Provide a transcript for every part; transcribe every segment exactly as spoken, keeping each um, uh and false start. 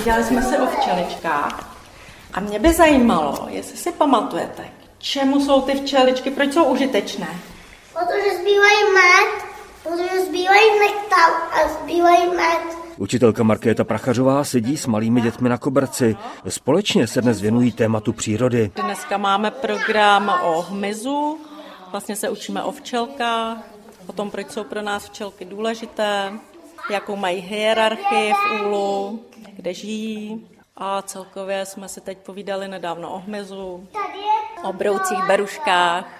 Povídali jsme si o včeličkách a mě by zajímalo, jestli si pamatujete, k čemu jsou ty včeličky, proč jsou užitečné? Protože zbývají med, protože zbývají nektar a zbývají med. Učitelka Markéta Prachařová sedí s malými dětmi na koberci. Společně se dnes věnují tématu přírody. Dneska máme program o hmyzu, vlastně se učíme o včelkách, o tom, proč jsou pro nás včelky důležité, jakou mají hierarchii v úlu, kde žijí. A celkově jsme si teď povídali nedávno o hmyzu, o broucích beruškách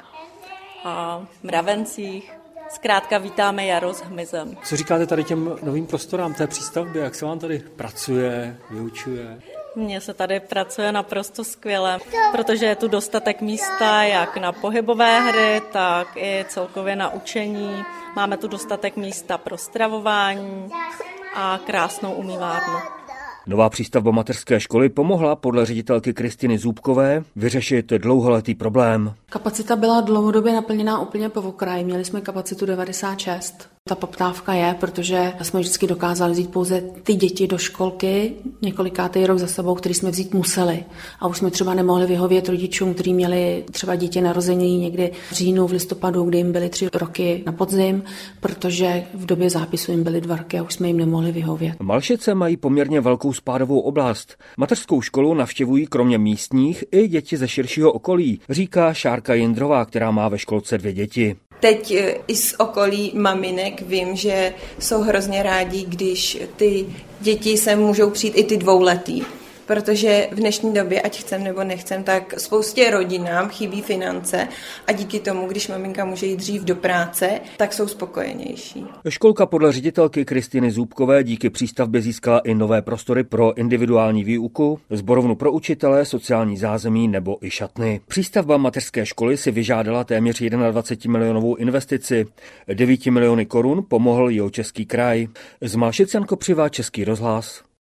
a mravencích. Zkrátka vítáme jaro s hmyzem. Co říkáte tady těm novým prostorám té přístavby? Jak se vám tady pracuje, vyučuje? Mně se tady pracuje naprosto skvěle, protože je tu dostatek místa jak na pohybové hry, tak i celkově na učení. Máme tu dostatek místa pro stravování a krásnou umývárnu. Nová přístavba mateřské školy pomohla podle ředitelky Kristiny Zůbkové vyřešit dlouholetý problém. Kapacita byla dlouhodobě naplněná úplně po okraji. Měli jsme kapacitu devadesát šest. Ta poptávka je, protože jsme vždycky dokázali vzít pouze ty děti do školky několikátý rok za sebou, který jsme vzít museli. A už jsme třeba nemohli vyhovět rodičům, kteří měli třeba děti narození někdy v říjnu, v listopadu, kdy jim byly tři roky na podzim, protože v době zápisu jim byly dva roky a už jsme jim nemohli vyhovět. Malšice mají poměrně velkou spádovou oblast. Mateřskou školu navštěvují kromě místních i děti ze širšího okolí, říká Šárka Jindrová, která má ve školce dvě děti. Teď i z okolí maminek vím, že jsou hrozně rádi, když ty děti sem můžou přijít i ty dvouletý. Protože v dnešní době, ať chcem nebo nechcem, tak spoustě rodinám chybí finance a díky tomu, když maminka může jít dřív do práce, tak jsou spokojenější. Školka podle ředitelky Kristiny Zůbkové díky přístavbě získala i nové prostory pro individuální výuku, sborovnu pro učitele, sociální zázemí nebo i šatny. Přístavba mateřské školy si vyžádala téměř dvacet jedna milionovou investici. devět miliony korun pomohl Jihočeský kraj. Z Malšic Jan Kopřiva, Český rozhlas.